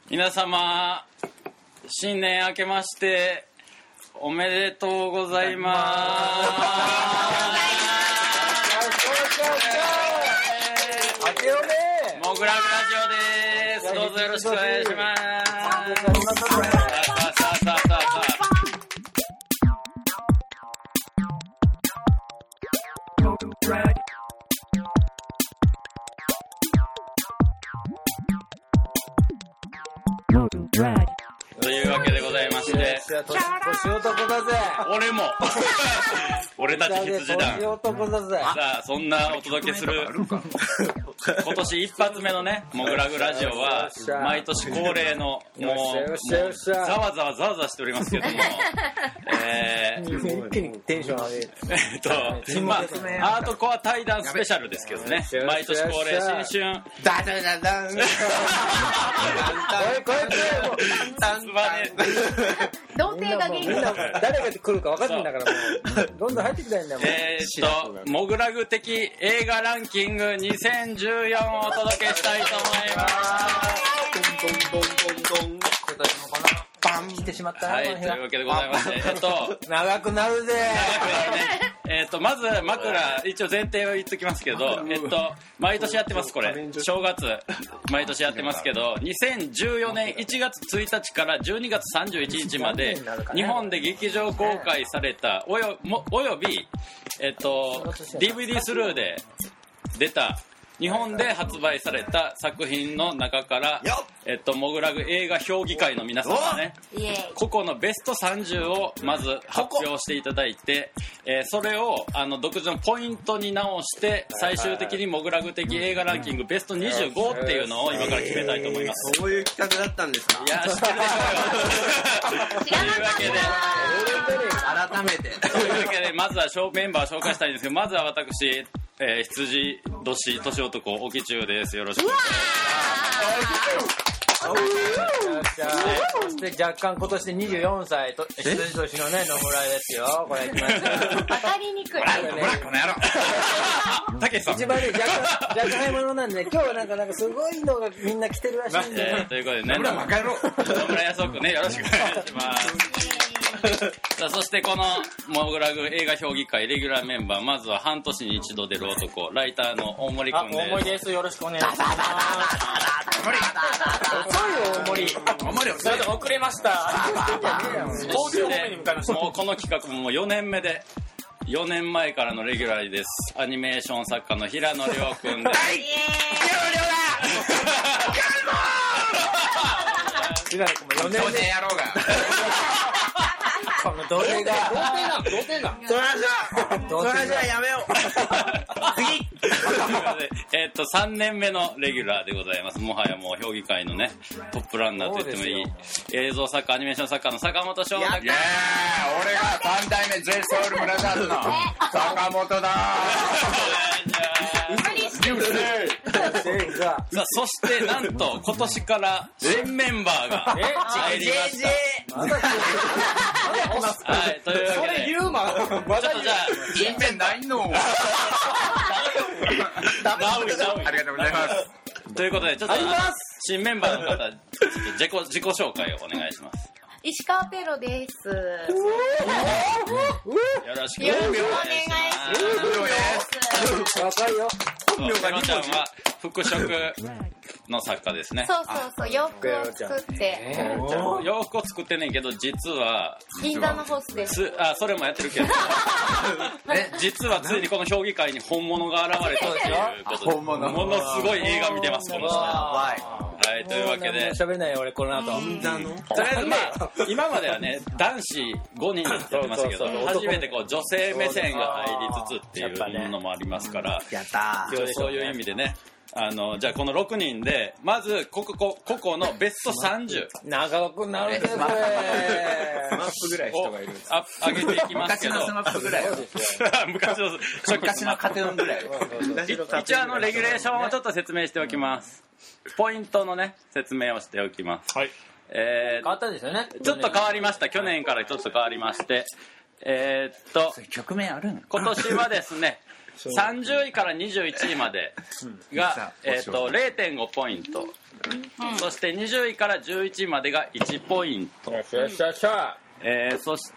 皆様新年明けましておめでとうございますモグラグラジオです。どうぞよろしくお願いします。というわけでございまして、 年男だぜ。 俺も俺たち羊団。 年男だぜ。 さあそんなお届けする今年一発目のねモグラグラジオは毎年恒例のもうざわざわしておりますけども一気にテンション上げる。 まあアートコア対談スペシャルですけどね、毎年恒例新春ダダダダンこれ童貞が元気だ。 誰が来るか分かってんだからもうどんどん入ってきたいんだよ。 モグラグ的映画ランキング2014をお届けしたいと思います。 今年もこのバンしてしまった。 はい、というわけでございまして長くなるぜ。 まず枕一応前提を言っときますけど毎年やってます。これ正月毎年やってますけど2014年1月1日から12月31日まで日本で劇場公開されたおよびDVD スルーで出た日本で発売された作品の中からモグラグ映画評議会の皆さんがね個々のベスト30をまず発表していただいてそれを独自のポイントに直して最終的にモグラグ的映画ランキングベスト25っていうのを今から決めたいと思います。 そういう企画だったんですか。 いや知ってるでしょうよ。 知らなかった。 改めてというわけでまずはメンバーを紹介したいんですけど、まずは私羊年男沖中です。よろしくお願いします。 そして若干今年で24歳と羊年のね野村ですよ。これいきますよ。 分かりにくい。 ほらこの野郎たけしさん一番ね若干買い物なんで今日はなんかすごいのがみんな来てるらしいんで、 ということでね野村康夫君ねよろしくお願いします。さあそしてこのモグラグ映画評議会レギュラーメンバー、まずは半年に一度出る男ライターの大森君です。 大森です。よろしくお願いします。大森遅れました。 そしてもうこの企画も4年目で4年前からのレギュラーです。アニメーション作家の平野亮君です。 平野君も4年目やろうがこの童貞がそらじゃやめよう次3年目のレギュラーでございます。もはやもう評議会のねトップランナーと言ってもいい映像作家アニメーション作家の坂本翔太君。 俺が3代目 j ソウルブラザーズの坂本ださあそしてなんと今年から新メンバーが入りました。はい、というわけでそれ言うまちょっとじゃあ新面ないのありがとうございます。 ということでちょっと新メンバーの方自己紹介をお願いします。 石川ペロです。 よろしくお願いします。 若いよ。 ペロちゃんは服飾の作家ですね。 そう洋服を作って洋服を作ってんねんけど実は銀座のホステス。 それもやってるけど実はついにこの評議会に本物が現れたということでものすごい映画見てますこの人。はい、というわけで喋れないよ俺この後。 とりあえず今まではね男子5人でやってましたけど初めてこう女性目線が入りつつっていうのもありますからやったそういう意味でねじゃあこの6人でまず個々のベスト30 長くなるねこれ。 スマップぐらい人がいる上げていきますけど昔のスマップぐらい昔のカテノンぐらい一応レギュレーションをちょっと説明しておきます。ポイントのね説明をしておきます。 はい。変わったんですよね。 ちょっと変わりました。去年からちょっと変わりまして曲名あるの？ 今年はですね 30位から21位までが、0.5 ポイント、そして20位から11位までが1ポイント、そして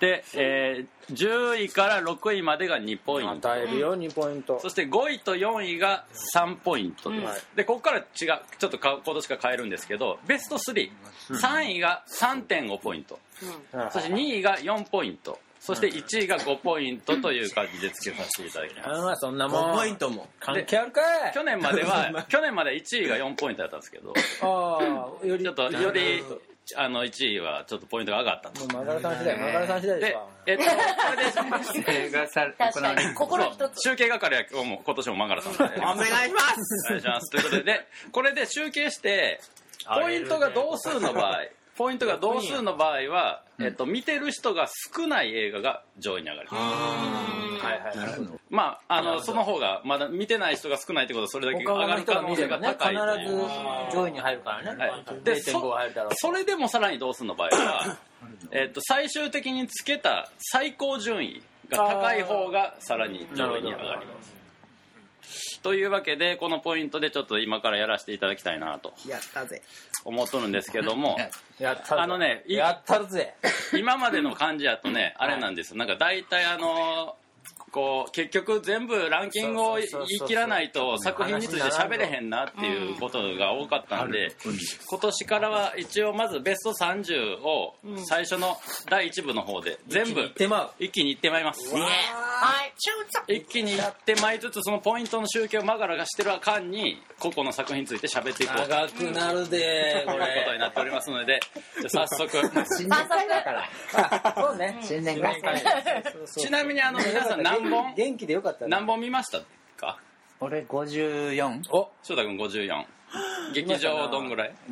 、10位から6位までが2ポイント、 与えるよ2ポイント。 そして5位と4位が3ポイントです、でここから違うちょっと今年から変えるんですけど、ベスト3位が 3.5 ポイント、そして2位が4ポイント、そして1位が5ポイントという感じでつけさせていただきます。 そんなもん 5ポイントも関係あるかい。 去年まで1位が4ポイントだったんですけど、 よりちょっとより1位はちょっとポイントが上がったと。 マガラさん次第ですわ。 これで確かに心一つ。 集計係は今年もマガラさんでお願いしますお願いします。ということで、これで集計してポイントが同数の場合は、見てる人が少ない映画が上位に上がります。まあその方がまだ見てない人が少ないってことはそれだけ上がる可能性が高いという。 必ず上位に入るからね。 で 0.5 入るだろう。 それでもさらに同数の場合は最終的につけた最高順位が高い方がさらに上位に上がります。というわけでこのポイントでちょっと今からやらせていただきたいなとやったぜ思っとるんですけどもやったるぜ。 今までの感じやとねあれなんですよ。なんか大体こう結局全部ランキングを言い切らないと作品について喋れへんなっていうことが多かったんで、今年からは一応まずベスト30を最初の第1部の方で全部一気にいってまいります。一気にいってまいつつそのポイントの集計をマガラがしてる間に個々の作品について喋っていこう長くなるでこういうことになっておりますので、早速新年会だからそうね、 新年会ちなみに皆さん元気でよかったね。 何本見ましたか？ 俺54。 翔太君54。劇場どんぐらい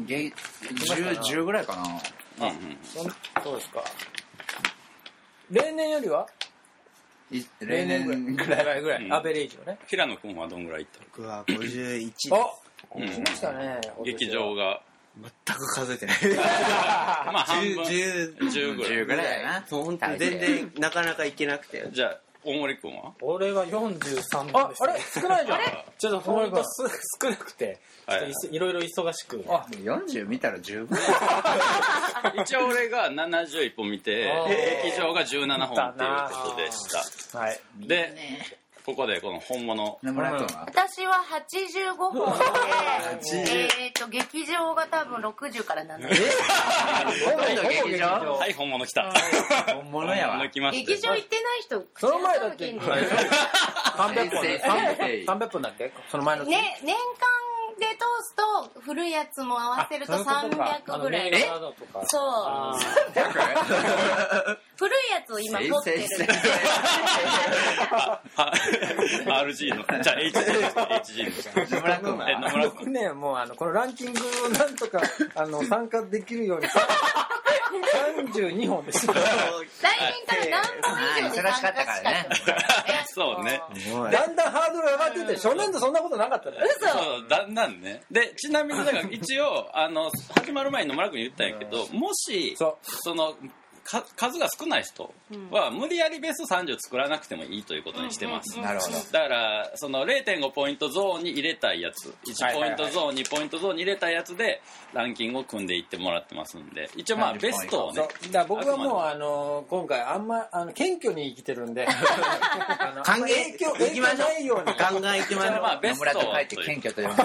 10ぐらいかな。 そうですか。例年よりは例年ぐらい。 アベレージをね。 平野君はどんぐらいいった僕は51です。 来ましたね。 劇場が全く数えてないまあ半分 10ぐらいだな。 本当に全然なかなか行けなくて。 じゃあ大森君は？ 俺が43本でした。あれ少ないじゃん。ちょっとポイント少なくていろいろ忙しく。 40見たら10ぐらい。 一応俺が71本見て劇場が17本っていうことでした。 はい。 でここでこの本物私は85本で劇場が多分60から70。 はい本物来た。 本物やわ。 劇場行ってない人その前だって300本だっけ？その前の年間で通すと古いやつも合わせると300ぐらい。そう。古いやつを今持ってる。 RG のじゃあ HG の野村君は僕ねもうこのランキングをなんとか参加できるように32本です。 来年から何本以上で参加したい。 そうね。 だんだんハードル上がってて初年度そんなことなかったね。 そうだんだんね。でちなみにだから一応始まる前に野村君に言ったんやけど、もしその数が少ない人は無理やりベスト30作らなくてもいいということにしてます。 なるほど。 だからその 0.5 ポイントゾーンに入れたいやつ、1ポイントゾーン2ポイントゾーンに入れたいやつでランキングを組んでいってもらってますんで、一応まあベストをね。 だ僕はもう今回あんま謙虚に生きてるんで影響ないように考えてます。 まあベストを書いて謙虚と読む。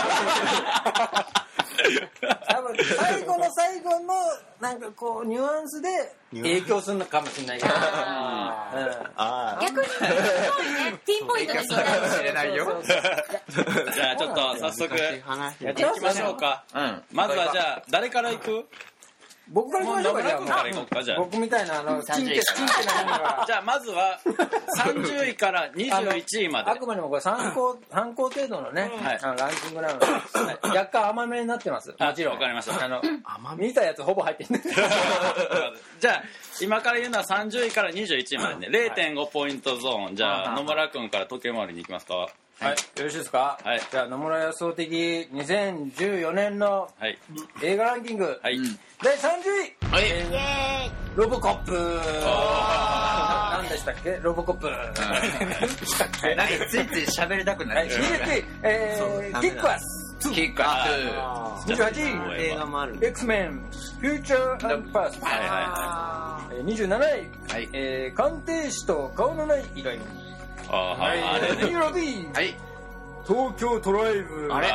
多分最後の最後のなんかこうニュアンスで影響するのかもしれないけど、 逆にすごいねピンポイントで聞いたかもしれないよ。 じゃあちょっと早速やっていきましょうか。まずはじゃあ誰から行く？ 僕から行きましょうか。 じゃあ僕みたいなチンケなものが。 じゃあまずは30位から21位まで。 あくまでもこれ参考程度のねランキングなので若干甘めになってます。もちろん。 わかりました。 見たやつほぼ入ってる。 じゃあ今から言うのは30位から21位までね。0.5 ポイントゾーン。じゃあ野村君から時計回りに行きますか。 はい、よろしいですか。 はい。 じゃあ野村予想的2014年の映画ランキング、 はい、 第30位、 イエーイロボコップ。何でししたっけロボコップ。 なんかついつい喋りたくなる。 29位、キックアス。 キックアス。 28位、 映画もある。 X-Men、フューチャーアンドパスト。27位、鑑定士と顔のない依頼人。26位、東京トライブ。25位、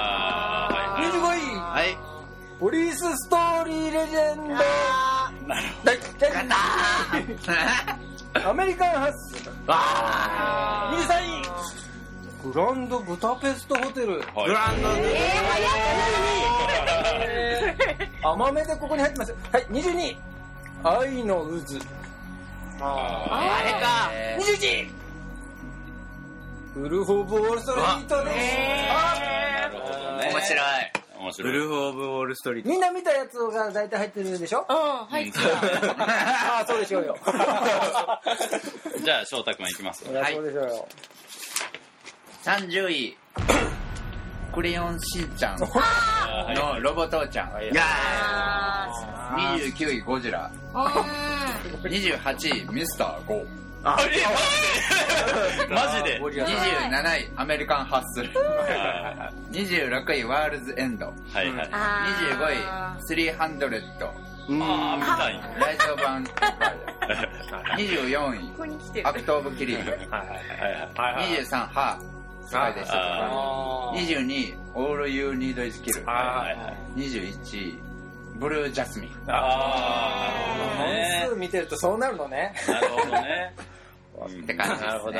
ポリスストーリーレジェンド。アメリカンハッスル。23位、グランドブダペストホテル。グランド甘めでここに入ってます。はい、22位、愛の渦。 あれか。 21位、ウルフ・オブ・ウォール・ストリートです。 面白い。 ウルフ・オブ・ウォール・ストリート。 みんな見たやつが大体入ってるでしょ。 入ってた。 ああ、そうでしょうよ。 じゃあ翔太君いきます。 そうでしょうよ。 30位、クレヨンしんちゃんのロボ父ちゃん。29位、ゴジラ。28位、ミスター・ゴー。 マジで。 27位、アメリカンハッスル。26位、ワールズエンド。25位、300。 見たい。 ライト版。24位、アクト・オブ・キリング。23位、ハー。スパイでした。22位、オール・ユー・ニード・イズ・キル。21位、ブルー・ジャスミン。 本数見てるとそうなるのね。 なるほどね。 って感じですね。 なるほど。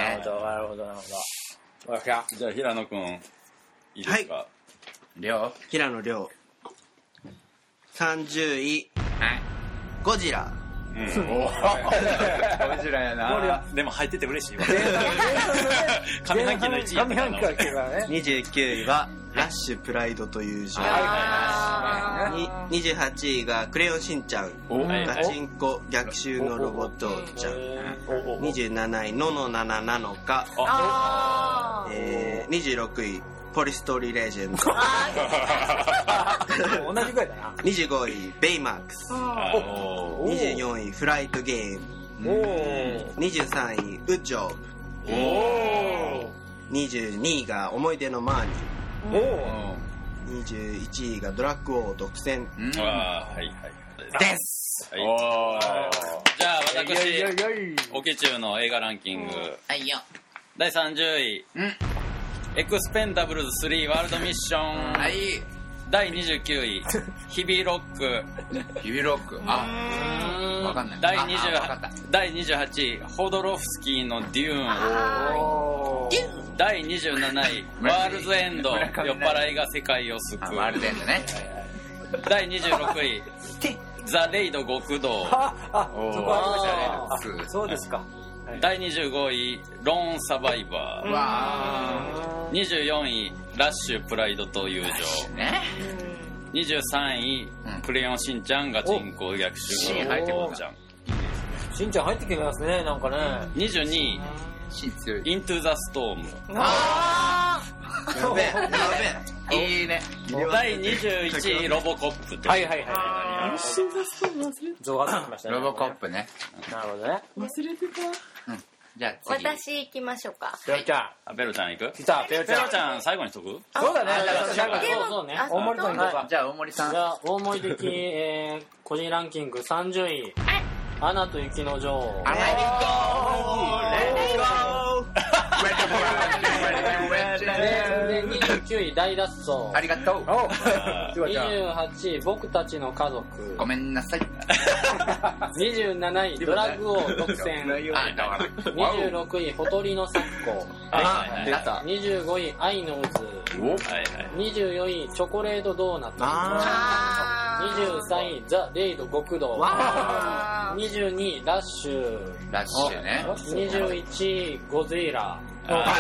じゃあ平野くんいいですか。 平野亮。30位、ゴジラ。 ゴジラやな。 でも入ってて嬉しいわ。上半期の1位。 上半期は 29位はラッシュプライドというジョー。28位がクレヨンしんちゃん。ガチンコ逆襲のロボットちゃん。27位ののなななのか。26位ポリストーリーレジェンド。 同じぐらいだな。 25位ベイマックス。24位フライトゲーム。23位ウッジョブ。22位が思い出のマーニー。21位がドラッグ王独占です。 じゃあ私オケ中の映画ランキング第30位エクスペンダブルズ3ワールドミッション。第29位ヒビロック。 わかんない。 第28位ホドロフスキーのデューン。第27位ワールズエンド。酔っ払いが世界を救う。 ワールズエンドね。 第26位ザ・レイド極道。 そこありましたね。そうですか。 第25位ローンサバイバー。24位ラッシュプライドと友情。23位クレヨンしんちゃんガチンコ逆襲のロボットちゃん。 しんちゃん入ってきますね、なんかね。 22位イントゥザストーム。 いいね。 第21位ロボコップ。 ゾワッときましたね。 ロボコップね。 なるほどね。 忘れてた。 じゃあ次。 私行きましょうか。 ペロちゃん。 ペロちゃん行く？ 来た、ペロちゃん最後にしとく？ そうだね。 そうね。 大森君行こうか。 じゃあ大森さん。 じゃあ大森的個人ランキング30位アナと雪の女王。29位大脱走。 ありがとう。 28位僕たちの家族。 ごめんなさい。 27位ドラッグ王独占。26位ほとりの咲子。25位愛の渦。24位チョコレートドーナツ。23位ザ・レイド極道。22位ラッシュね。 21位ゴジラ。 大体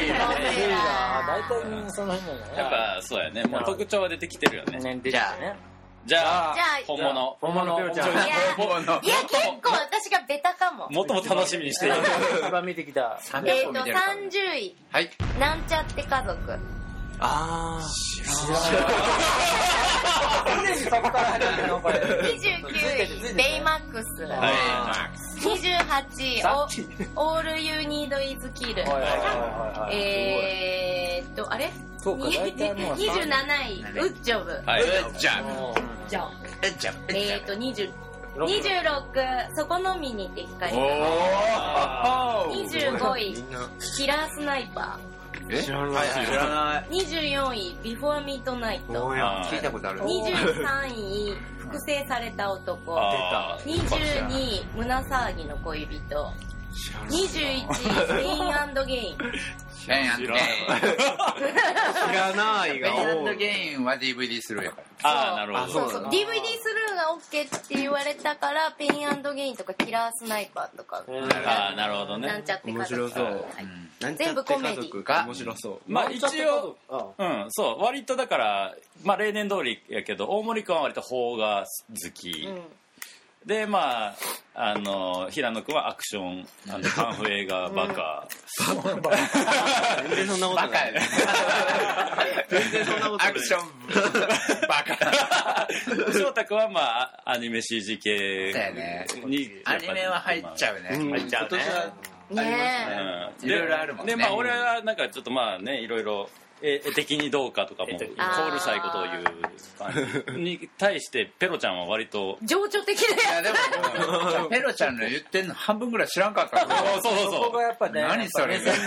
その辺だね。 やっぱそうやね。もう特徴は出てきてるよね。じゃあ本物。 ペロちゃん。 いや結構私がベタかも。 もっとも楽しみにしてる。 一番見てきた。 30位なんちゃって家族。 知らない。 29位ベイマックス。28 All You Need Is Kill。あれそうか、大体もう 27位、ウッジョブ。 ウッジョブ。 26、そこのみにって光。25位、キラースナイパ知らない。 ー。24位、ビフォーミッドナイト。 聞いたことある。 23位、複製された男。22位、胸騒ぎの恋人。21位、ペイン&ゲイン。 ペイン&ゲイン。 知らないが。 ペイン&ゲインは DVD スルーやから。 なるほど。 そう。DVD スルーが OK って言われたから、ペイン&ゲインとかキラースナイパーとか。 なるほどね。 なんちゃって家族。 面白そう。 全部コメディが面白そう。 まあ一応、そう割とだからまあ例年通りやけど大森君は割と邦画好き。でまあ平野君はアクションカンフー映画バカ。 全然そんなことない。全然そんなことない。 アクションバカ。 翔太君はまあアニメ CG 系にアニメは入っちゃうね。 入っちゃうね。 いろいろあるもんね。 でまあ俺はなんかちょっとまあねいろいろ絵的にどうかとかもコールさいことを言う感じに対してペロちゃんは割と情緒的なやつ。 でもペロちゃんの言ってんの半分ぐらい知らんかった。 そうそこがやっぱね。 何それ。 そう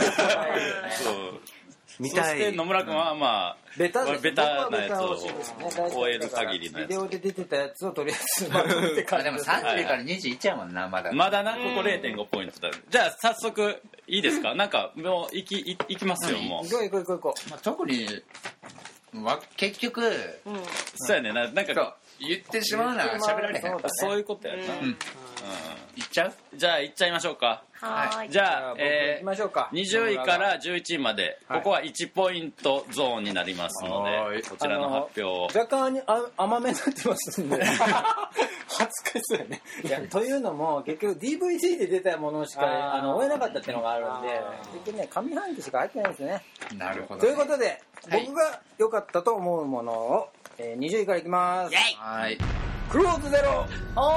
そして野村君はまあベタなやつを終える限りのやつ。 ビデオで出てたやつをとりあえずまとめてから。 でも30から21やもんなまだ。 まだなここ 0.5 ポイントだ。じゃあ早速いいですか。なんかもう行きますよもう。 行こう。 特に結局そうやねなんか言ってしまうなら喋られへん。 そういうことやな。 行っちゃう？ じゃあ行っちゃいましょうか。じゃあ行きましょうか。 20位から11位までここは1ポイントゾーンになりますのでこちらの発表を若干甘めになってますんで恥ずかしそうやね。いやというのも結局 DVD で出たものしか追えなかったっていうのがあるんで結局ね上半期しか入ってないんですね。 なるほど。 ということで僕が良かったと思うものを20位からいきます。 はい。 クローズゼロ。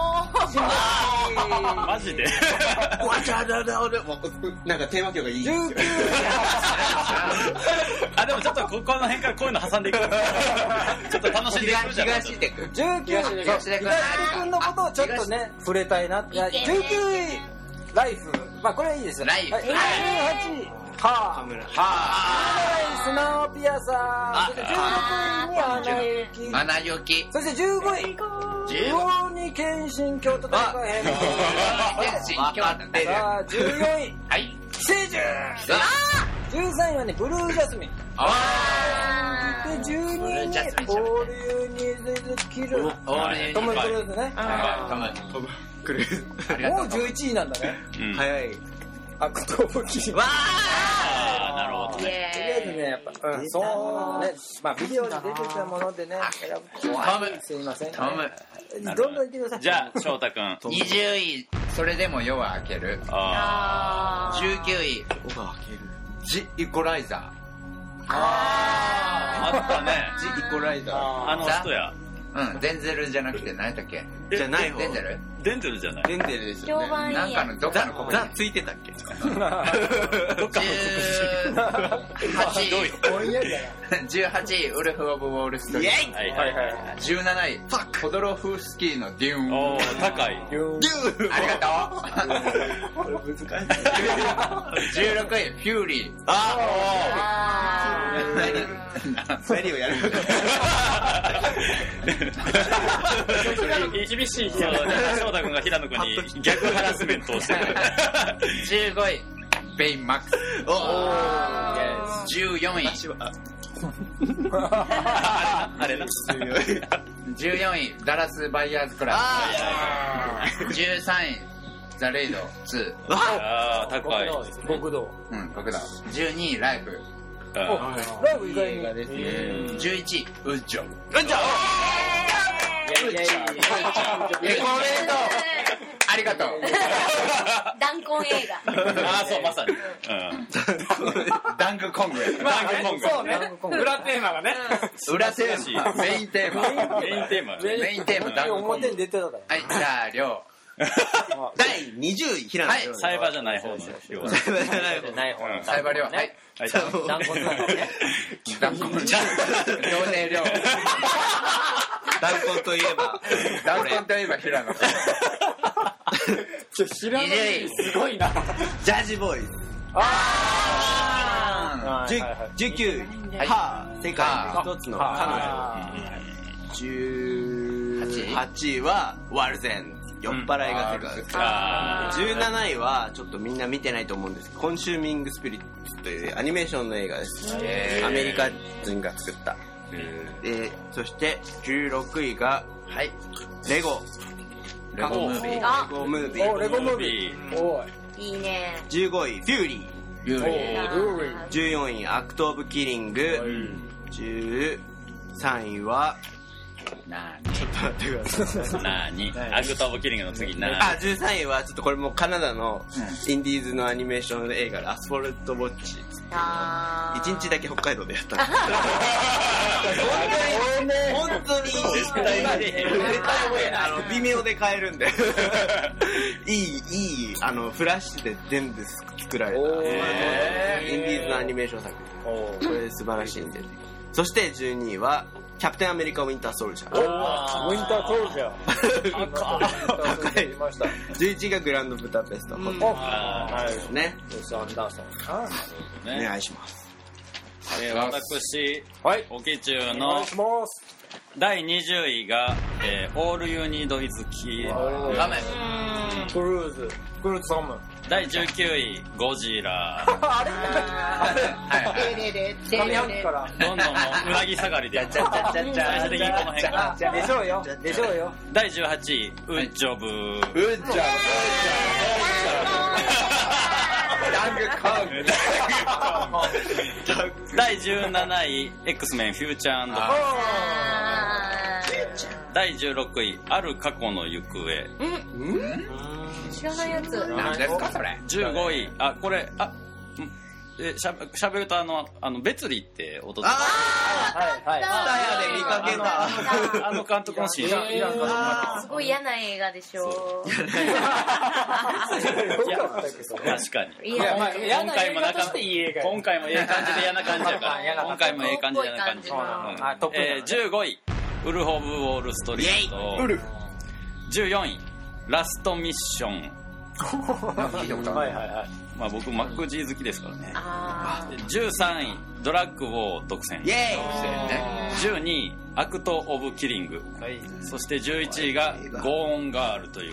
マジでなんかテーマ曲がいい。 19位。 でもちょっとこの辺からこういうの挟んでいくちょっと楽しんでいくじゃん。 東出君。 東出君のことをちょっとね触れたいな。19位ライフ。まあこれはいいですよ。 ライフ。 18位はー。スナーピアサー。そして16位にアナ雪。そして15位。rurouni kenshin京都大会編。さあ14位。寄生獣。13位はねブルージャスミン。で12位にオールユーニーズキル。トム・クルーズね。 トム・クルーズ。 もう11位なんだね。 早い。 悪党武器。 なるほどね。 とりあえずねやっぱそうねまあビデオで出てたものでねすいません。どんどん言ってください。 じゃあ翔太君。 20位それでも夜は明ける。19位ジ・イコライザー。 あったね。 ジ・イコライザー。 あの人や。 デンゼルじゃなくて何だっけ？ じゃない方。 デンゼル？ デンゼルじゃない。 デンゼルですよね。 評判いいやつ。 なんかのどっかのここにザついてたっけ？ どっかの 18位ウルフ・オブ・ウォール・ストリート。17位ホドロフスキーのデューン。 おー高い。 ありがとう。16位フューリー。 何をやるの？ 厳しい人翔太君が平野君に逆ハラスメントをしてる。 15位ベイン・マックス。14位あれな。 14位ダラス・バイヤーズ・クラブ。13位ザ・レイド2。 高い。 極道。 極道。12位ライフ。 ライブ意外に。 11位ウッジョ。ありがとう。 弾痕映画。 そうまさに。 ダンクコング。 そうね。裏テーマがね。 裏テーマ。メインテーマ。 メインテーマ。 ダンクコング。 表に出てたから。 はい、じゃあ、りょう。 第20位平野亮。 サイバーじゃない方の亮。 サイバーじゃない方。 サイバー亮。はい。 断骨のね。 断骨。両手亮。 断骨といえば。 断骨といえば平野。 知らない。すごいな。 ジャージボーイズ。19位、世界で一つの彼女。18位はワルゼン。酔っ払いが世界。17位はちょっとみんな見てないと思うんですけど、コンシューミングスピリッツというアニメーションの映画です。アメリカ人が作った。そして16位がレゴムービー。 レゴムービー。 いいね。 15位フューリー。14位アクト・オブ・キリング。13位はちょっと待ってください。 アクト・オブ・キリングの次 13位はちょっとこれもカナダのインディーズのアニメーション映画でアスフォルト・ウォッチ。1日だけ北海道でやった本当に絶対微妙で買えるんでいいフラッシュで全部作られたインディーズのアニメーション作品。これ素晴らしいんで。そして12位はキャプテンアメリカウィンターソルジャー。 ウィンターソルジャー。 高い。11位がグランドブダペスト。ね。 アンダーソン。 お願いします。 私、オケ中の第20位がオールユニードイズキー。 クルーズサム。 第19位ゴジラ。 上半期からどんどんうなぎ下がりで最終的にこの辺がでしょうよ。 第18位ウッジョブ。第17位 X メンフューチャー&第16位ある過去の行方。 知らないやつ。 何ですかそれ。 15位これしゃべると別離って踊ってた。 スタヤで見かけた監督のシーン。 すごい嫌な映画でしょ。 確かに。今回もええ感じで嫌な感じやから。今回もええ感じで嫌な感じ。15位ウルフ・オブ・ウォール・ストリート。14位ラストミッション。まあ僕マック G 好きですからね。13位ドラッグ・ウォー独占。12位アクト・オブ・キリング。そして11位がゴーン・ガールという。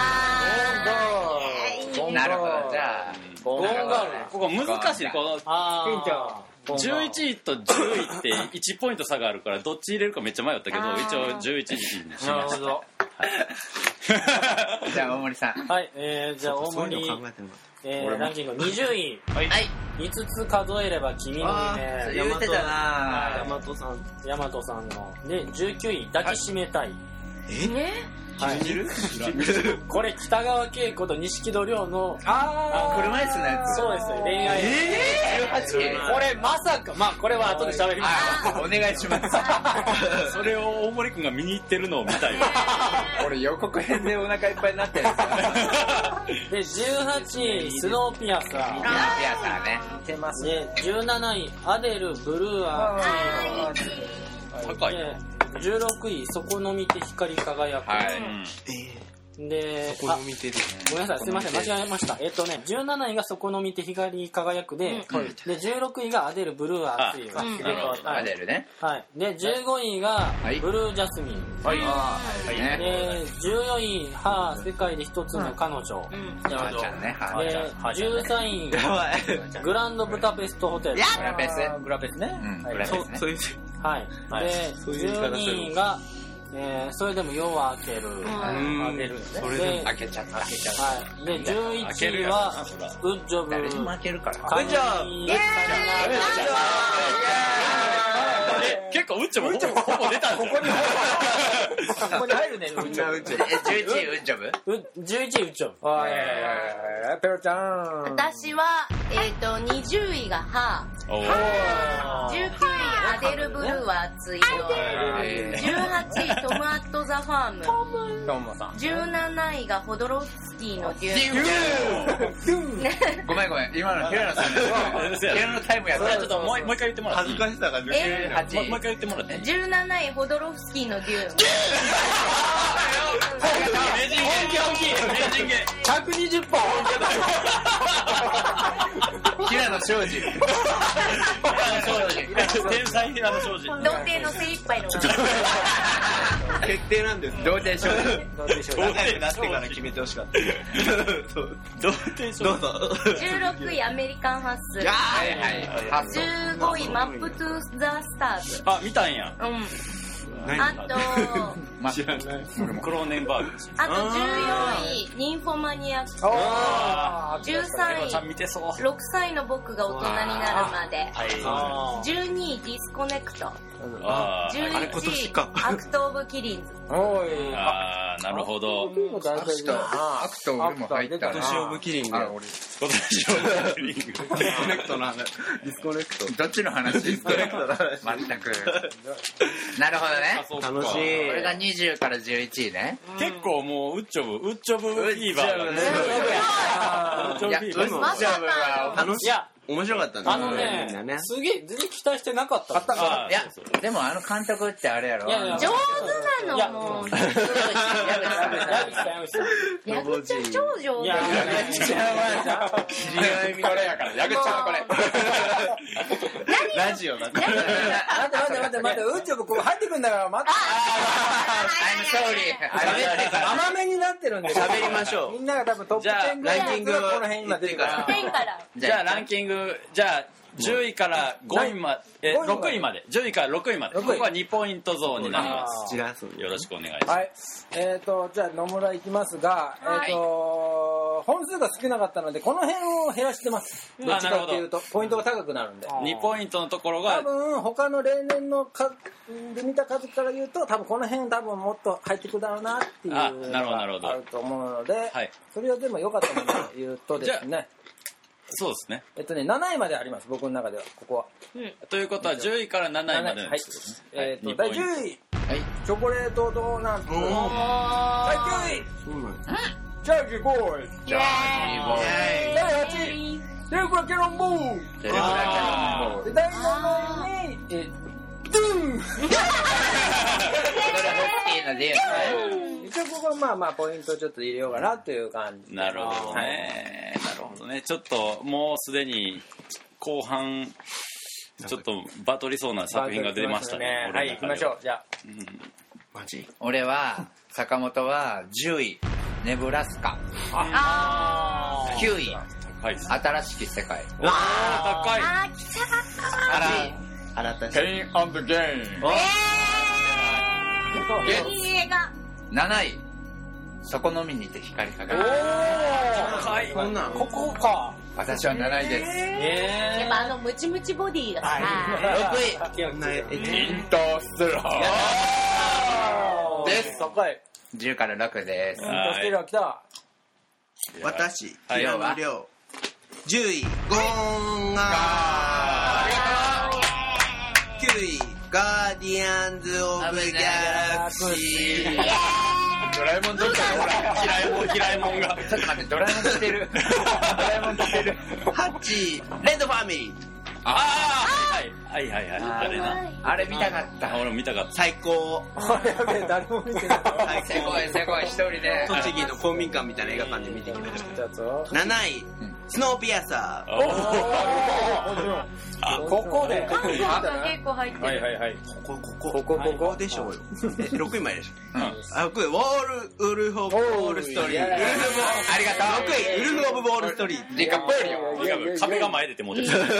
なるほど。じゃあゴーン・ガールここ難しい。この11位と10位って1ポイント差があるからどっち入れるかめっちゃ迷ったけど一応11位にしました。なるほど。 じゃあ大森さん。 はい。じゃあ大森ランキング20位。5つ数えれば君の夢。 言ってたな。 大和さんの。で19位抱きしめたい。これ北川景子と錦戸亮の車椅子のやつ。 そうです恋愛。18。これまさかこれは後で喋ります。 お願いします。 それを大森くんが見に行ってるのを見たい。 俺予告編でお腹いっぱいになってるんですよ。で18位スノーピアサー。 ピアサーね。 似てますね。17位アデルブルーアー。 高い。 16位底の見て光り輝く。で、ごめんなさい、すいません、間違えました。17位が底の見て光り輝くで、で、16位がアデルブルーアーっていう。 アデルね。 はい。で、15位がブルージャスミン。で、14位、世界で一つの彼女。 ちゃんね。 で、13位、グランドブダペストホテル。 グラペスね。 そういう。 はい。で、12位が、それでも夜は明ける。 明けるね。 で、 開けちゃった。はい。 で、11位は、ウッジョブ。 誰でも開けるから。 ウッジョブ。 結構ウッジョブほぼ出た。ここに入るね。 11位ウッジョブ。 11位ウッジョブ。 ペロちゃん。 私は、 20位がハー、19位アデルブルーは熱いよ、18位トム・アット・ザ・ファーム、17位がホドロフスキーのデューン。 ごめん今の平野さん平野のタイムやった。 ちょっともう一回言ってもらっていい？ 恥ずかしさが抜ける。 もう一回言ってもらっていい ？17位ホドロフスキーのデューン。 名人芸 120本平野庄司天才平野庄司。 童貞の精一杯の決定なんです。 童貞庄司仲良くなってから決めてほしかった。 童貞庄司。 どうぞ。 16位アメリカンハッスル、15位マップトゥーザスターズ。 あ、見たんや。 あと知らない。クローネンバーグ。 あと14位ニンフォマニアック、13位6歳の僕が大人になるまで、12位ディスコネクト、11位アクト・オブ・キリンズ。 ああ、なるほど。 アクト俺も入ったな。 今年オブキリング。 今年オブキリング。 ディスコネクトの話。ディスコネクト。 どっちの話？ディスコネクトの話。全く。なるほどね。 楽しい。 これが20から11位ね。 結構もうウッチョブフィーバーがね。 いや、ウッチョブが楽しい。面白かったね。 すげえ全然期待してなかった。 いや、でも監督ってあれやろ。 上手なのもう。矢口ちゃん超上手。 矢口ちゃんは知り合いこれやから。矢口ちゃんはこれ。 ラジオだね。 待ってウッチョブここ入ってくんだから待って。甘めになってるんで喋りましょう。 みんなが多分トップ10ぐらいランキングこの辺今出てから。 じゃあランキング、じゃあ10位から5位まで、6位まで、10位から6位まで、ここは2ポイントゾーンになります。よろしくお願いします。 はい。じゃあ野村いきますが、本数が少なかったのでこの辺を減らしてます。どっちかっていうとポイントが高くなるんで。 2ポイントのところが多分他の例年ので見た数から言うと多分この辺多分もっと入ってくるだろうなっていうのがあると思うので、それをでも良かったものを言うとですね。 そうですね。 7位まであります、僕の中では、ここは。 ということは、10位から7位まで。 はい。第10位。チョコレートドーナツ。第9位。ジャージーボーイ。第8位。テレクラケロンボール。第7位に、ドゥン。一応ここはまあポイントちょっと入れようかなという感じ。 なるほどね。ちょっともうすでに後半ちょっとバトりそうな作品が出ましたね。 はい、行きましょう。じゃあ、 マジ？ 俺は坂本は10位ネブラスカ、9位新しき世界。 高い。 来たかったケイン&ゲイン。 いい映画。 7位そこのみにて光り輝く。 ここか。 私は7位です。 やっぱムチムチボディがさ。 6位イントスラーです。 高い。 10から6です。 イントステラー来た。 私平野亮。10位ゴーンガー。9位ガーディアンズ・オブ・ギャラクシー。 ドラえもんどっかほら、平井もんが。 ちょっと待って、ドラえもん来てる。 8位レッドファミリー。 はい。 あれ見たかった。 俺も見たかった。 最高。 やべえ、誰も見てない。 すごい、一人で。 栃木の公民館みたいな映画館で見てきました。7位スノーピアサー。 ここで韓国が結構入ってる。 ここでしょうよ。6位前でしょ。6位ウォールフ・オブ・ウォール・ストリート。 ありがとう。 6位ウルフ・オブ・ウォール・ストリート。 ディカプリオ。 壁が前出てもうてる。ウォー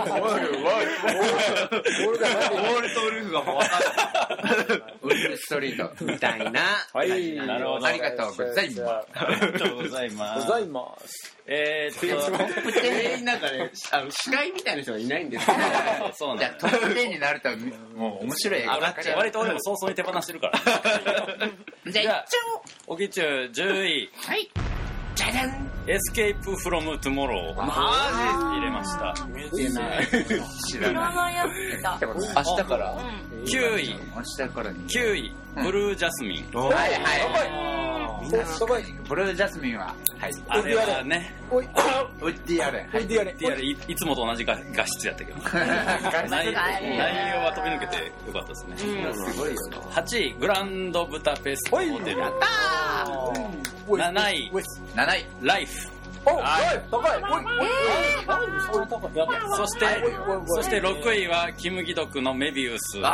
ルとウルフがもう分かんない。 ウルフストリートみたいな。 はい、なるほど。 ありがとうございます。 ありがとうございます。 ございます。 全員なんかね、司会みたいな人がいないんですよ。 そうなんだ。トップ10になるともう面白い映画ばっかり。 割と俺も早々に手放してるから。 じゃあ、 おぎちゅう10位。 はい。じゃじゃん。 エスケープフロムトゥモロー入れました。 知らないやつだ。 明日から 9位ブルージャスミン。 はいはいみんなブルージャスミンはあれはねウッディアレンいつもと同じ画質やったけど内容は飛び抜けてよかったですね。 すごいよな。 8位グランドブタペストホテル。7位ライフ。 高い。 そして6位はキムギドクのメビウス。 今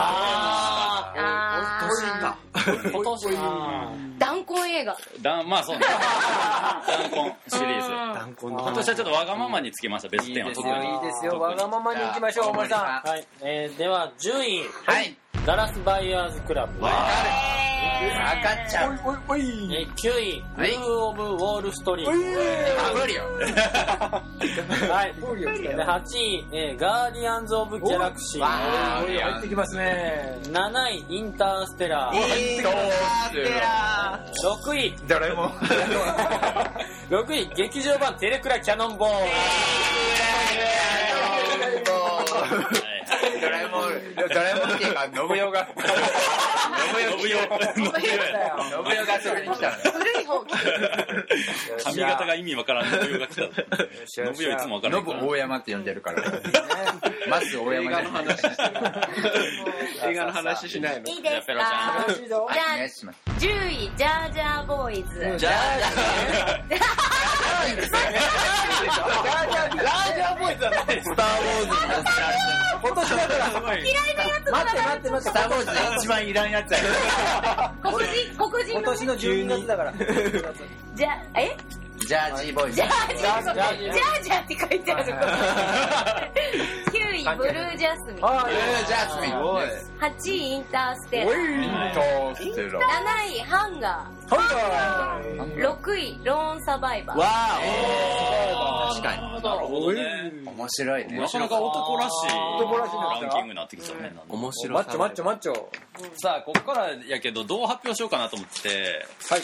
年弾痕映画。 まあそうね。弾痕シリーズ。今年はちょっとわがままにつけました。ベスト10は特に。 いいですよ。わがままに行きましょう、大森さん。 はい。では順位。ダラスバイヤーズクラブ。 分かっちゃう。 9位ブルーオブウォールストリート。 無理よ。 はい。8位ガーディアンズオブギャラクシー。 入ってきますね。 7位インターステラー。6位どれも 6位劇場版テレクラキャノンボール。 ドラえもんっていうか信代が遊びに来たの。 古い方髪型が意味わからん。信代が来た。信代いつもわからん。 信大山って呼んでるから。まず大山。 映画の話しないの。 いいですか。じゃあ10位ジャージャーボーイズ。 ジャージャーボーイズはない。スターウォーズ。今年だからすごい。 嫌いなやつだ。 待って。 スターウォーズで一番いらんやつや。 黒人今年の12月だから。 ジャージーボーイズ。ジャージャーって書いてある。9位ブルージャスミン。 ブルージャスミン。 8位インターステラー。7位ハンガー。6位ローンサバイバー。 確かに。 なるほどね。 面白いね。 なかなか男らしいランキングになってきたね。 面白い。 マッチョ。 さあここからやけどどう発表しようかなと思って。 はい。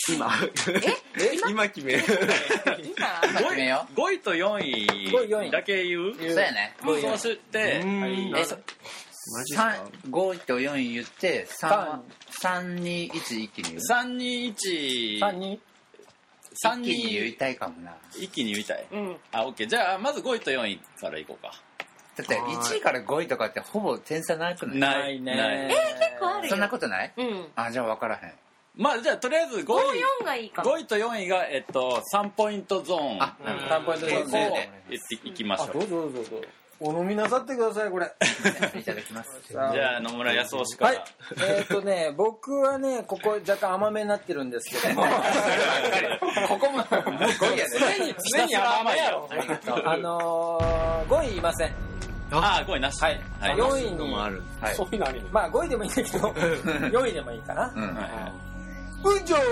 今決める。 決めよ 5位と4位だけ言う？ そうやね。 そうして 5位と4位言って3、2、1一気に言う。 3、2、1。 一気に言いたいかもな。 一気に言いたい。あ、オッケー。じゃあまず5位と4位からいこうか。 だって1位から5位とかってほぼ点差なくない？ ないね。 結構あるよ。 そんなことない？あ、じゃあ分からへん。 まあじゃあとりあえず5位と4位が3ポイントゾーン。 3ポイントゾーンでいきましょう。 どうぞ。お飲みなさってくださいこれ。 いただきます。 じゃあ野村康雄氏から。 はい。僕はねここ若干甘めになってるんですけども。 ここも5位やね。 常に甘めやろ。 5位いません。 あ、5位なし。はい。 4位にもある。 そういうのある。 まあ5位でもいいんだけど4位でもいいかな。うじょー。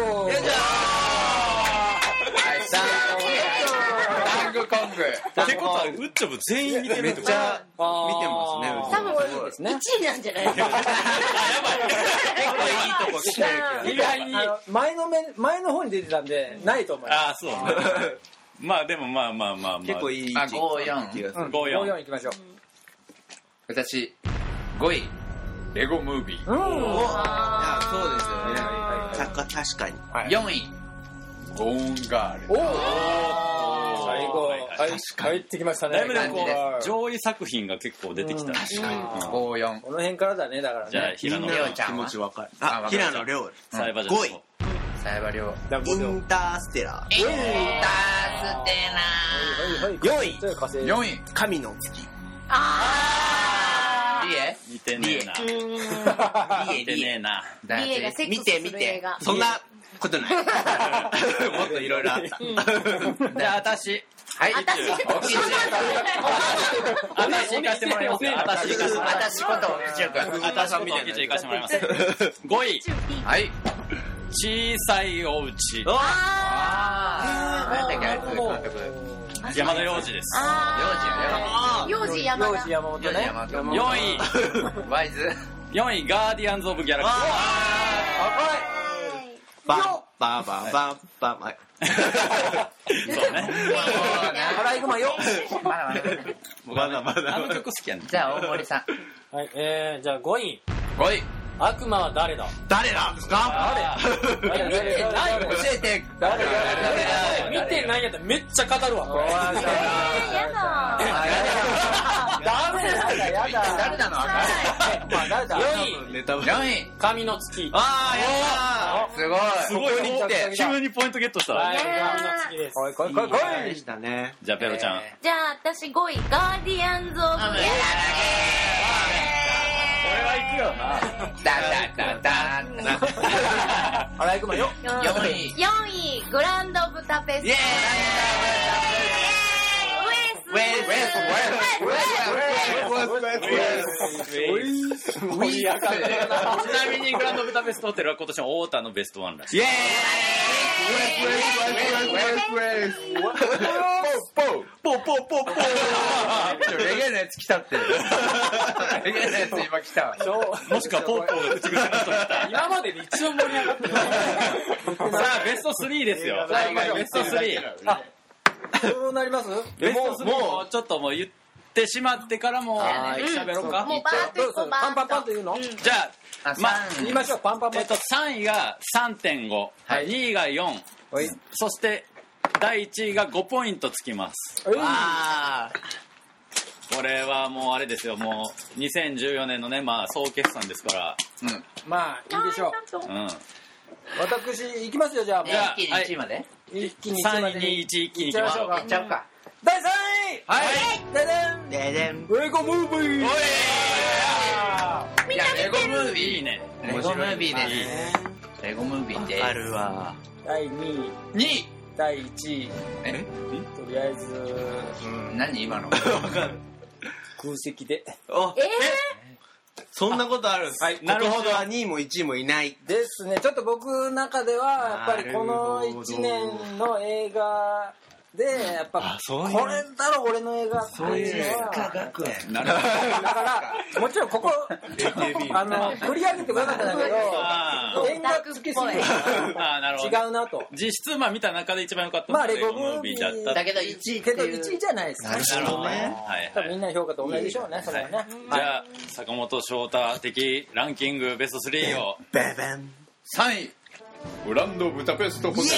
ラングコング。 ってことはウッチョブ全員見てる。 めっちゃ見てますね。 多分1位なんじゃないですか。 やばい。結構いいとこ来てるけど。意外に前の方に出てたんでないと思います。 あ、そうね。まあでもまあ結構いい。 5、4。 5、4いきましょう。 私5位レゴムービー。 そうですよね。確かに。 4位ゴーンガール。 最後帰ってきましたね。 だいぶねこう上位作品が結構出てきた。 確かに。5、4。 この辺からだねだからね。 じゃあ平野亮ちゃん気持ちわかる。あ、平野亮。 5位。 サイバリョウ。 インターステラー。 インターステラー。4位神の月。 リエ似てねえな。似てねえな。 リエがセックスする映画。 そんなことない。もっといろいろあった。 じゃあ私。 はい。 私行かせてもらいます。 私こと私見て行かせてもらいます。5位。 はい。 小さいおうち。 何だっけあいつ監督。 山田洋次です。 洋次山本ね。 4位ワイズ。 4位ガーディアンズオブギャラクシー。 バババババ。 そうね。 アライグマよ。 まだまだ。 あの曲好きやねん。 じゃあ大森さん。 はい、じゃあ5位。 5位。 悪魔は誰だ？ 誰なんですか？ 見てない教えて。 誰見てないやったらめっちゃ語るわ。 やだ。 ダメだ、やだ。 誰なの？ 誰だ。 4位。 神の月。 あー、やったー。すごい。 すごい、急にポイントゲットした。 はい、神の月です。 来い。 でしたね。 じゃあペロちゃん。 じゃあ私5位ガーディアンズ・オブ・ギャラクシー。 これは行くよな。 アライグマよ。 4位。 4位グランドブダペスト。 イエーイ。 ちなみにグランドブダペストホテルは今年の太田のベストワンらしい。 イエーイ。レゲエのやつ来たって。レゲエのやつ今来た。 もしくはポッポが口々になっとった。 今までで一番盛り上がってる。 さあベスト3ですよ。ベスト3。 そうなります？ ベスト3もちょっともう言ってしまってからも喋ろうか。 もうバーッといこう、バーッと。 パンパンパンというの？ じゃあ言いましょう。パンパンパン。 3位が 3.5、2位が4、そして第1位が5ポイントつきます。これはもうあれですよ、もう2014年のね、まあ総決算ですから。 まあいいでしょう。私行きますよ、じゃあ。 一気に1位まで。 一気に1位まで。 3位、2位、1位一気に行きましょう。 いっちゃうか。 第3位。 はい。 ででん。レゴムービー。 いや、レゴムービー。 いいね。 レゴムービーです。レゴムービーです。 あるわ。 第2位。 2位。 第1位。とりあえず。 何今の？ 空席で。 そんなことあるんです。なるほど。2位も1位もいないですね。ちょっと僕の中ではやっぱりこの1年の映画でやっぱこれだろ俺の映画っていうのはだからもちろんここ繰り上げてもよかったんだけど映画好きすぎる違うなと。 実質まあ見た中で一番良かったまあレゴムービーだっただけど1位けど1位じゃないですね。 なるほどね。 多分みんな評価と同じでしょうねそれはね。 じゃあ坂本翔太的ランキングベスト3をベベン 3位グランドブダペストホテル。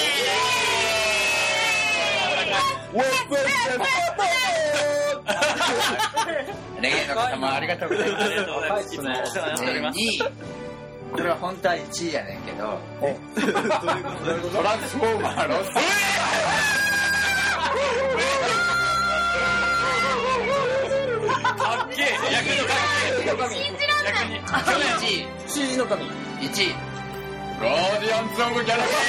レゲエの方もありがとうございます。 いつもお世話になっております。 2位これは本当は1位やねんけどトランスフォーマーロスかっけえ逆に信じらんない。 1位 CG の神 1位ガーディアンズ・オブ・ギャラクシ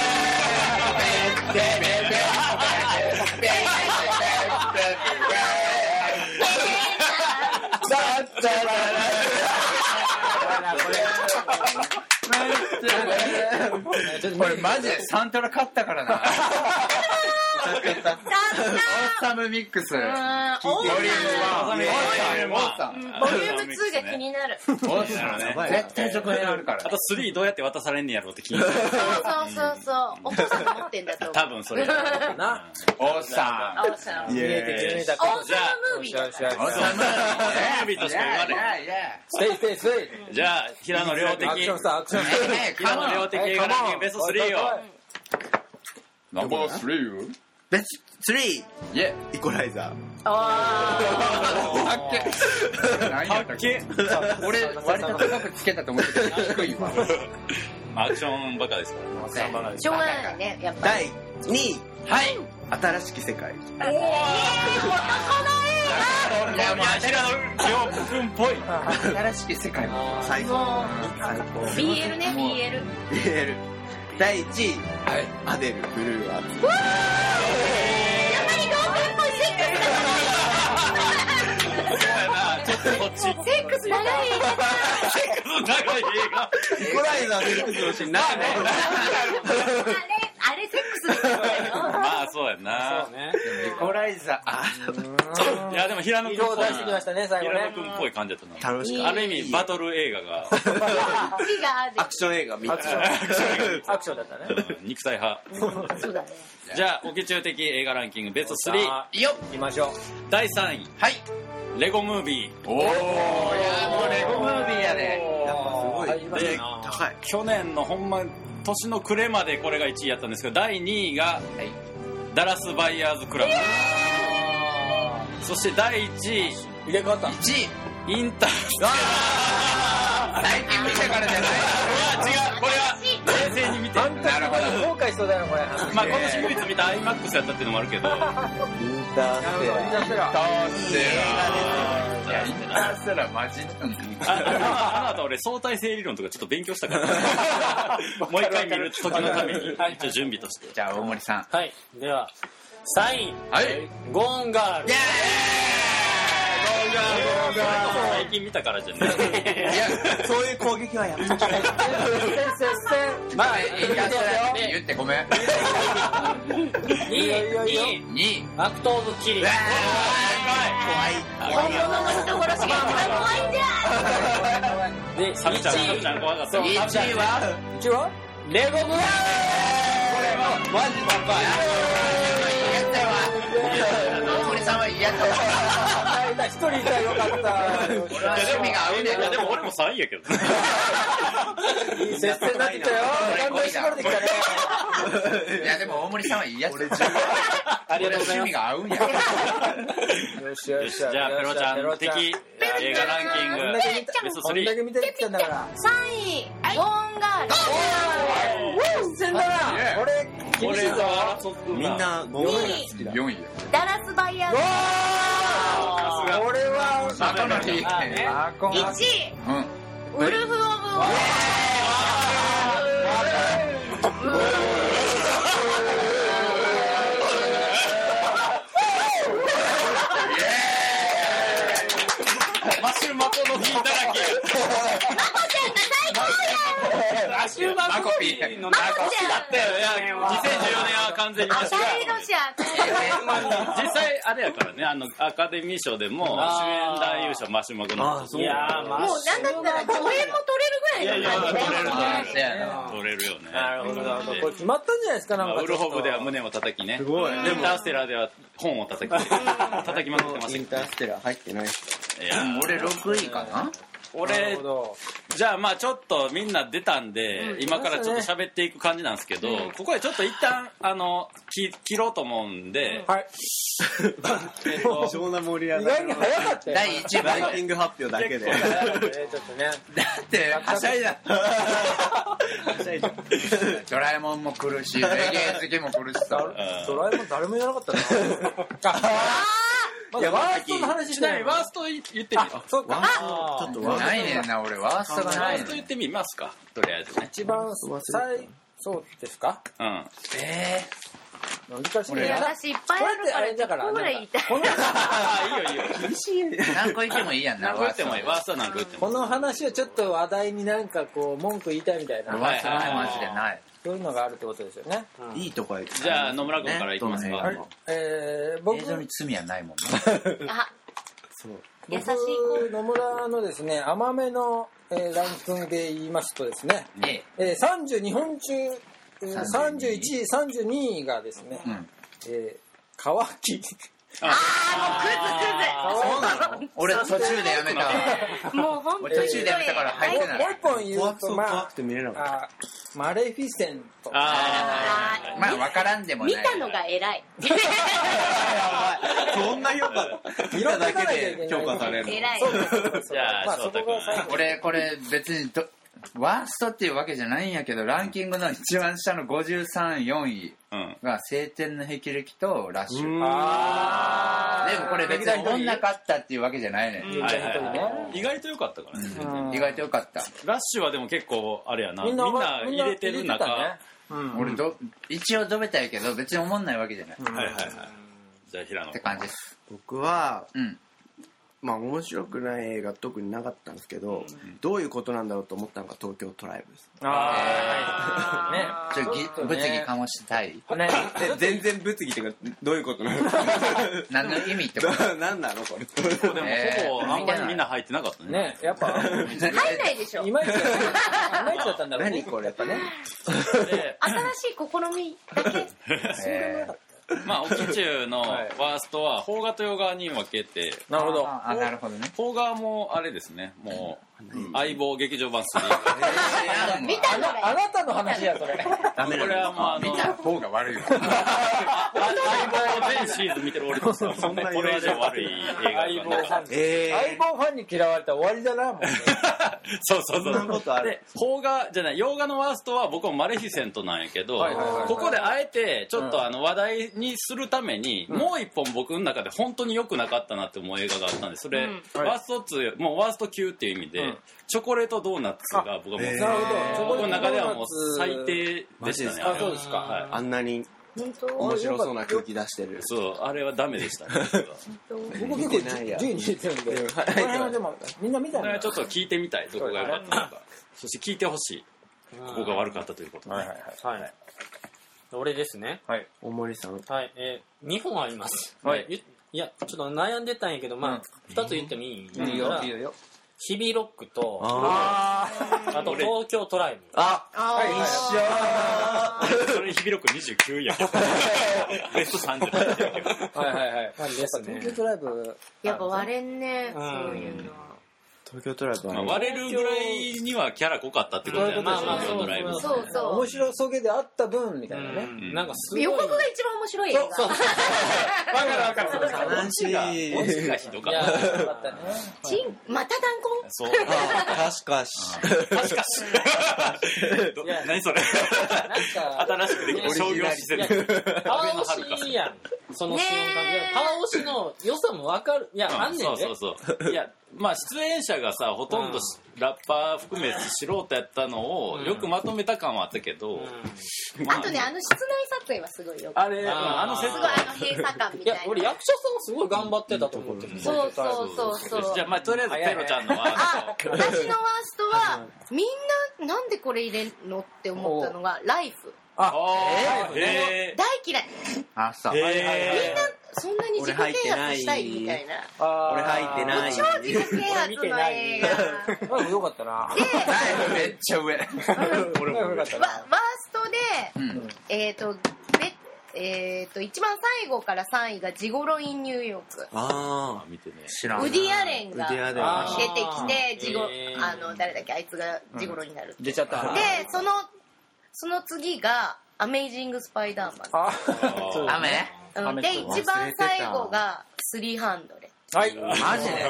ーこれマジでサントラ勝ったからな。オーサムミックスボリューム1 ボリューム2が気になる。 絶対続編あるから。 あと3どうやって渡されんねやろうって気になる。 そうお父さんが持ってんだと思う。 多分それなオーサム見えてきてみたオーサムムービーだった。 オーサムムービーとしか言われへん。 ステイじゃあ平野亮的アクションスターアクションスター平野亮的映画ランキングベスト3をナンバー3 ベスト3 イエイコライザーかっけ俺割と高くつけたと思ってたけど低いわ。 アクションバカですからしょうがないねやっぱり。 第2位はい新しき世界。 男の映いやもう平野亮君っぽい。 新しき世界も最高画 BL ね BL。 第1位アデルブルーアーツ。 やっぱり童貞っぽいセックスちょっとこっちセックス長い映画。 イコライザーセックスのシーンないね。 あれセックスですよ。 まあそうやな。 そうね。 イホライザー。いやでも平野君っぽい。 色を出してきましたね最後ね。 平野君っぽい感じだったな。 楽しかった。 ある意味バトル映画が。 アクション映画みたいな。 アクションだったね。 肉体派。 そうだね。 じゃあオケ中的映画ランキングベスト3。 いいよ。 行きましょう。 第3位。 はい。 レゴムービー。 おお。いやもうレゴムービーやね。 やっぱすごい。 で高い。 去年のほんま年の暮れまでこれが1位やったんですけど、第2位がダラスバイヤーズクラブ。そして第1位入れ替わった。 1位。 インターステラー。 最近見てからじゃない。 違う、これは冷静に見て。 なるほど。後悔しそうだよこれ。 まあ今年唯一見た IMAX やったっていうのもあるけど。 インターステラー。 インターステラー。 インターステラーマジ。 あの後俺相対性理論とかちょっと勉強したからもう一回見る時のために一応準備として。 じゃあ大森さん。 はい。では3位。 はい。 ゴーンガール。 イエーイ。 最近見たからじゃない。 いやそういう攻撃はやめとき。 接戦。 まあインターステラーって言ってごめん。 2位。アクトオブキリン。 本物の人殺しが怖いんだ。 で、 サブちゃん怖かった。 1位は一応はレゴムービー。 マジ高い。やったわ。大森さんはやったわ。 一人いたらよかった。 俺は趣味が合うね。 いやでも俺も3位やけど。 接戦になってきたよ。だんだん絞れてきたね。 いやでも大森さんはいいやつ。 ありがとうございます。 趣味が合うんや。 よしよし。 じゃあペロちゃん的映画ランキングベストこんだけ見てきたんだから。 3位、ゴーンガール。 接戦だな。俺厳しいぞ。 みんなゴムが好きだ。 4位。 ダラスバイヤーズ。 俺は中の日。 1位、ウルフ・オブ・ウォーマシュマコの日だらけ。マシュマコピーの中好きだったよ。いや2014年は完全にマシュマコ。実際あれやからね、アカデミー賞でも主演男優賞マシュマコの。 いやー、 もうなんだったら助演も取れるぐらいの感じで。 取れるよね。 なるほど。これ決まったんじゃないですかなんか。 ウルホブでは胸を叩きね。 すごい。 インターステラーでは本を叩きまくってます。 インターステラー入ってない。 いや俺6位かな。 俺じゃあまあちょっとみんな出たんで、今からちょっと喋っていく感じなんですけど、ここでちょっと一旦切ろうと思うんで、 はい。 超な盛り上意がり。 外に早かったよ。 第1位ランキング発表だけで。 ちょっとね。 だってはしゃいだ。ドラえもんも来るし、レゲエ好きも来るしさ。 ドラえもん誰も言わなかったな。まだワーストの話しない。 ワースト言ってみよう。 そうか。 ちょっとないねんな、俺。ワーストがないねん。 ワースト言ってみますか、とりあえずね。 一番そうですか。 うん。 難しいね。 私いっぱいあるから1個ぐらい言いたい。 いいよいいよ。 何個言ってもいいやんな。 何個言ってもいい。ワースト何個言ってもこの話はちょっと話題になんかこう文句言いたいみたいな。 ワーストない、マジでない。 そういうのがあるってことですよね。 いいとこへ。 じゃあ野村君からいきますか。 僕映像に罪はないもんな。 あ、優しい僕野村のですね甘めのランキングで言いますとですね、32本中31位32位がですね、乾き。 もうクズ俺途中でやめた。 もう本当に途中でやめたから入ってない。 もう一本言うと怖くて見れなかっマレフィセント。 まあ分からんでもない。 見たのが偉い。 た。そんな評価見ただけで評価される。 偉い。 じゃあ翔太君。 俺これ別にワーストっていうわけじゃないんやけど、ランキングの一番下の53、4位が晴天の霹靂とラッシュ。でもこれ別に思んなかったっていうわけじゃないね。 意外と良かったからね。 意外と良かった。 ラッシュはでも結構あれやな。みんな入れてる中。 俺一応どべたいけど別に思んないわけじゃない。 はいはいはい。じゃあ平野。 って感じです。 僕はまあ面白くない映画特になかったんですけど、どういうことなんだろうと思ったのが東京トライブです。 ちょっと物議醸したい。 全然物議っていうかどういうことなのか。 何の意味ってこと？ 何なのこれ。 でもほぼあんまりみんな入ってなかったね。 ね、やっぱ入んないでしょ。 いまいちだったんだろうね。 何これやっぱね。 新しい試みだけ。 まあ、オキチュのワーストは邦画と洋画に分けて、 なるほど。 なるほどね。 邦画もあれですね、もう相棒劇場版3。 見たのあなたの話やそれ。 ダメこれはもう見た方が悪いよ。 相棒全シーズン見てる俺としてはそんなこれ以上悪い映画相棒ファンに嫌われたら終わりだな、もう。 そうそうそう。 そんなことある。 で、邦画じゃない、洋画のワーストは僕もマレフィセントなんやけど、ここであえてちょっと話題にするために、もう一本僕の中で本当に良くなかったなって思う映画があったんで、それ、ワースト2、もうワースト級っていう意味で、チョコレートドーナツが僕はもう、 なるほど。 僕の中ではもう最低でしたね。 あ、そうですか。 あんなに面白そうな空気出してる。 そう、あれはダメでしたね。 僕結構10に入れてるんで、この辺はでもみんな見たんだよ。 ちょっと聞いてみたい、どこが良かったのか。そして聞いてほしい、ここが悪かったということで。 はい。俺ですね。 はい。大森さん。 はい。2本あります。 はい。 いや、ちょっと悩んでたんやけど、まあ、2つ言ってもいい？ いいよ。 日々ロックと、あと東京トライブ。 一緒。それ日々ロック29や。ベスト30。 はい。ですね。東京トライブ。 やっぱ割れんね、そういうの。 東京トライブは割れるぐらいにはキャラ濃かったってことだよね。東京トライブ。 そうそう。 面白そげであった分みたいなね。 なんかすごい。 予告が一番面白い映画。 わかる。 悲しい。 文字がひどかった。 よかったね。 また弾痕？ そう。 確かし。 何それ。新しくできた商業施設。 パワー押しやん。その瞬間で。パワー押しの良さもわかる。いや、あんねんね。 そう。いや、まあ出演者がさ、ほとんどラッパー含め素人やったのをよくまとめた感はあったけど、 あとね、あの室内撮影はすごいよ。 あれ、あのすごい閉鎖感みたいな。 俺役者さんすごい頑張ってたと思ってる。 そう。 じゃあまあとりあえずペロちゃんのは私のワーストはみんななんでこれ入れんのって思ったのがライフ。大嫌い。 あ、そう。 みんなそんなに自己啓発したいみたいな。 俺入ってない。 超自己啓発の映画。 よかったな。 で、 めっちゃ上。 ワーストで、一番最後から3位がジゴロインニューヨーク。 ああ、 見てね。 ウディアレンが出てきて、誰だっけ、あいつがジゴロになる。 出ちゃった。 で、その次がアメイジングスパイダーマン。 雨？ で、一番最後が300。 はい。 マジで？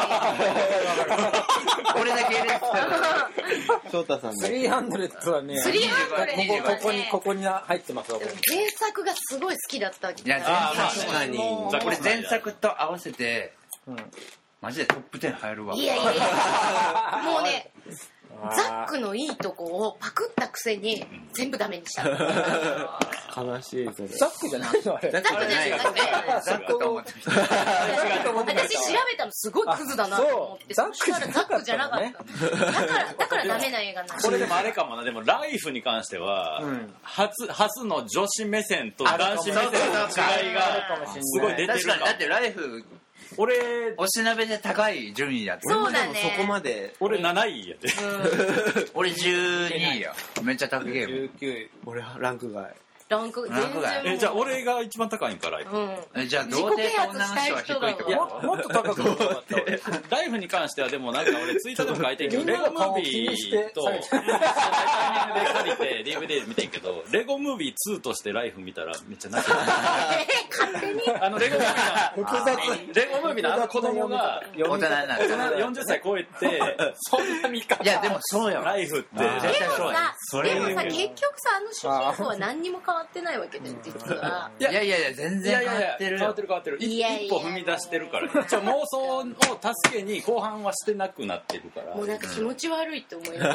俺だけ入れてた。 翔太さんね。 300はね、ここに入ってますわ。 原作がすごい好きだったわけ。 いや、確かに。俺前作と合わせて、マジでトップ10入るわ。 いや。もうね、ザックのいいとこをパクったくせに全部ダメにした。 悲しいそれ。 ザックじゃないのあれ。 ザックじゃない。 ザックと思って私調べたのすごいクズだなと思って。そしたらザックじゃなかった。だからダメな映画なんこれでもあれかもな。でもライフに関しては初の女子目線と男子目線の違いがすごい出てるかも。 確かにだってライフ俺おしなべで高い順位やって。 そうだね。 そこまで俺7位やって。 俺12位や。めっちゃ高いゲーム。 19位。俺ランク外。 じゃあ俺が一番高いんかライフ。 じゃあ童貞と女の人は低いってこと？ もっと高くなかった俺。 ライフに関してはでもなんか俺ツイッターでも書いてんけど、レゴムービーとタイミングで借りて DVD 見てんけど、レゴムービー2としてライフ見たらめっちゃ泣けた。 勝手にレゴムービーのあの子供が大人になる 40歳超えてそんな見方。 いやでもそうよ。 ライフってでもさ結局さあの主人公は何にも変わわってないわけで実は。 いや全然変わってる。 変わってる。一歩踏み出してるから。妄想を助けに後半はしてなくなってるから。 もうなんか気持ち悪いって思います。 ま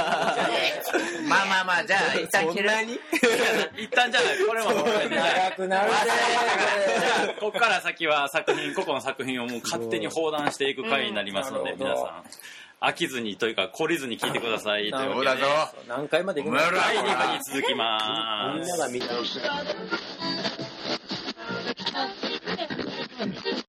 あじゃあ一旦切る。 一旦じゃない。これはもう長くなるね。 じゃあここから先は個々の作品をもう勝手に放談していく回になりますので、皆さん飽きずにというか懲りずに聞いてください。というわけで何回まで行くの？ 第2部に続きます。 みんなが見たい。